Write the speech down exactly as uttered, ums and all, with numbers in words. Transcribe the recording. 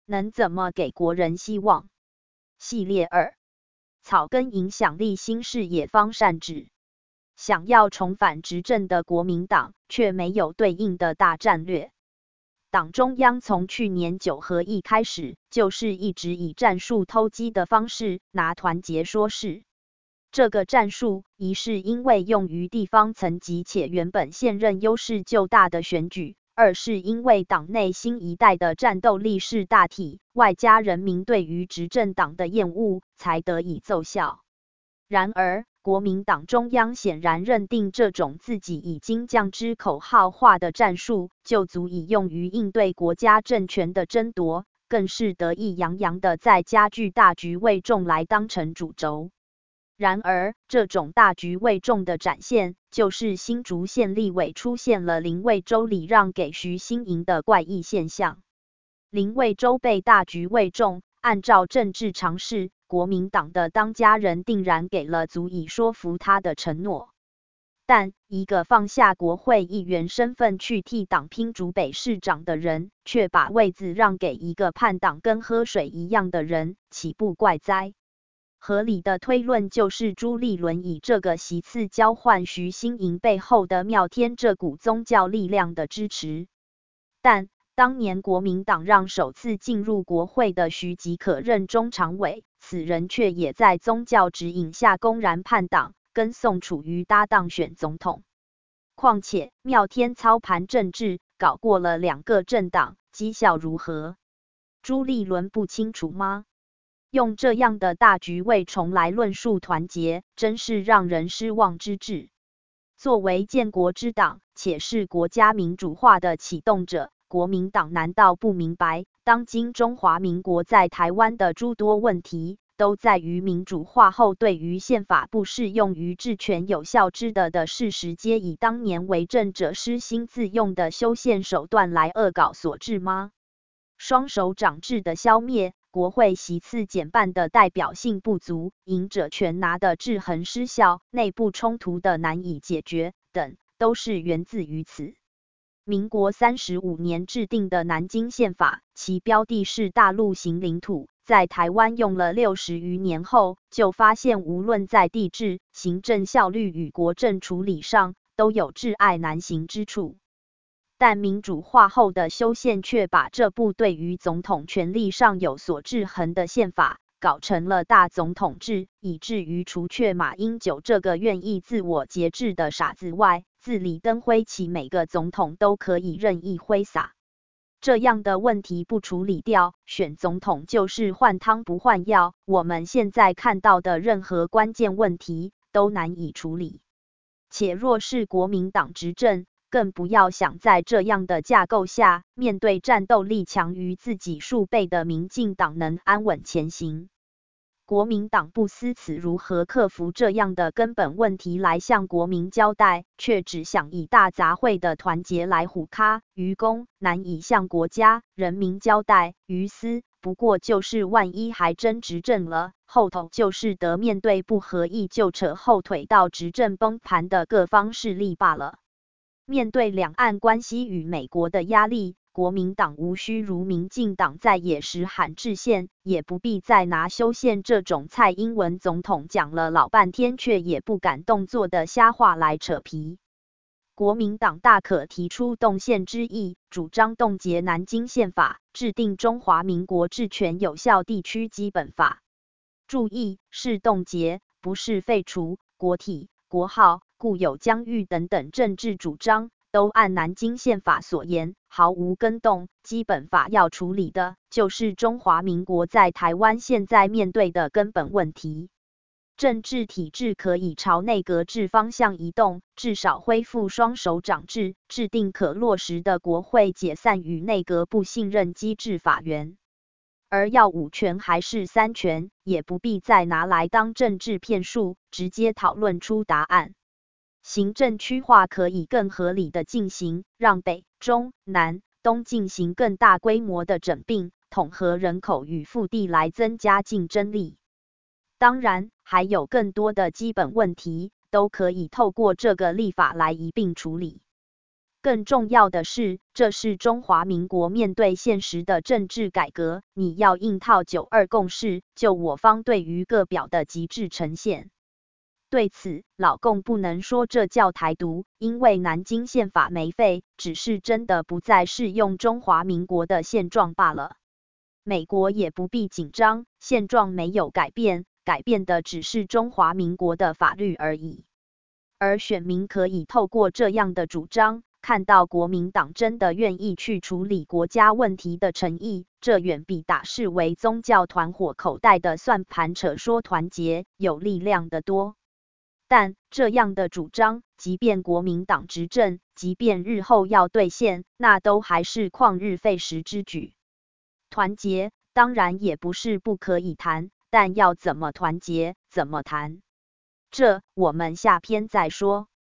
能怎么给国人希望？系列二，草根影响力新视野方善治。想要重返执政的国民党，却没有对应的大战略。党中央从去年九合一开始，就是一直以战术偷鸡的方式拿团结说事。这个战术，一是因为用于地方层级且原本现任优势就大的选举，二是因为党内新一代的战斗力是大体，外加人民对于执政党的厌恶，才得以奏效。然而，国民党中央显然认定这种自己已经降之口号化的战术，就足以用于应对国家政权的争夺，更是得意洋洋地在加剧大局为重来当成主轴。然而，这种大局为重的展现，就是新竹县立委出现了林卫州礼让给徐新营的怪异现象。林卫州被大局为重，按照政治常识，国民党的当家人定然给了足以说服他的承诺。但一个放下国会议员身份去替党拼竹北市长的人，却把位子让给一个叛党跟喝水一样的人，岂不怪哉？合理的推论就是朱立伦以这个席次交换徐新营背后的妙天这股宗教力量的支持。但当年国民党让首次进入国会的徐即可任中常委，此人却也在宗教指引下公然叛党，跟宋楚瑜搭档选总统。况且妙天操盘政治，搞过了两个政党，绩效如何？朱立伦不清楚吗？用这样的大局为重来论述团结，真是让人失望之至。作为建国之党，且是国家民主化的启动者，国民党难道不明白，当今中华民国在台湾的诸多问题，都在于民主化后对于宪法不适用于治权有效之的的事实，皆以当年为政者失心自用的修宪手段来恶搞所致吗？双手掌制的消灭，国会席次减半的代表性不足，赢者全拿的制衡失效，内部冲突的难以解决等，都是源自于此。民国三十五年制定的南京宪法，其标的是大陆型领土，在台湾用了六十余年后，就发现无论在地制、行政效率与国政处理上，都有窒碍难行之处。但民主化后的修宪却把这部对于总统权力上有所制衡的宪法，搞成了大总统制，以至于除却马英九这个愿意自我节制的傻子外，自李登辉起每个总统都可以任意挥洒。这样的问题不处理掉，选总统就是换汤不换药，我们现在看到的任何关键问题都难以处理。且若是国民党执政，更不要想在这样的架构下，面对战斗力强于自己数倍的民进党能安稳前行。国民党不思此如何克服这样的根本问题来向国民交代，却只想以大杂烩的团结来唬咖愚公，难以向国家人民交代，于私不过就是万一还真执政了，后头就是得面对不合意就扯后腿到执政崩盘的各方势力罢了。面对两岸关系与美国的压力，国民党无需如民进党在野时喊制宪，也不必再拿修宪这种蔡英文总统讲了老半天却也不敢动作的瞎话来扯皮。国民党大可提出动宪之意，主张冻结南京宪法，制定中华民国治权有效地区基本法。注意，是冻结，不是废除。国体、国号、固有疆域等等政治主张，都按南京宪法所言，毫无更动。基本法要处理的，就是中华民国在台湾现在面对的根本问题。政治体制可以朝内阁制方向移动，至少恢复双手掌制，制定可落实的国会解散与内阁不信任机制法源。而要五权还是三权，也不必再拿来当政治骗术，直接讨论出答案。行政区划可以更合理的进行，让北、中、南、东进行更大规模的整并，统合人口与腹地来增加竞争力。当然，还有更多的基本问题，都可以透过这个立法来一并处理。 更重要的是，这是中华民国面对现实的政治改革，你要硬套九二共识，就我方对于各表的极致呈现。对此，老共不能说这叫台独，因为南京宪法没废，只是真的不再适用中华民国的现状罢了。美国也不必紧张，现状没有改变，改变的只是中华民国的法律而已。而选民可以透过这样的主张，看到国民党真的愿意去处理国家问题的诚意，这远比打视为宗教团伙口袋的算盘扯说团结有力量得多。但这样的主张，即便国民党执政，即便日后要兑现，那都还是旷日费时之举。团结当然也不是不可以谈，但要怎么团结，怎么谈，这我们下篇再说。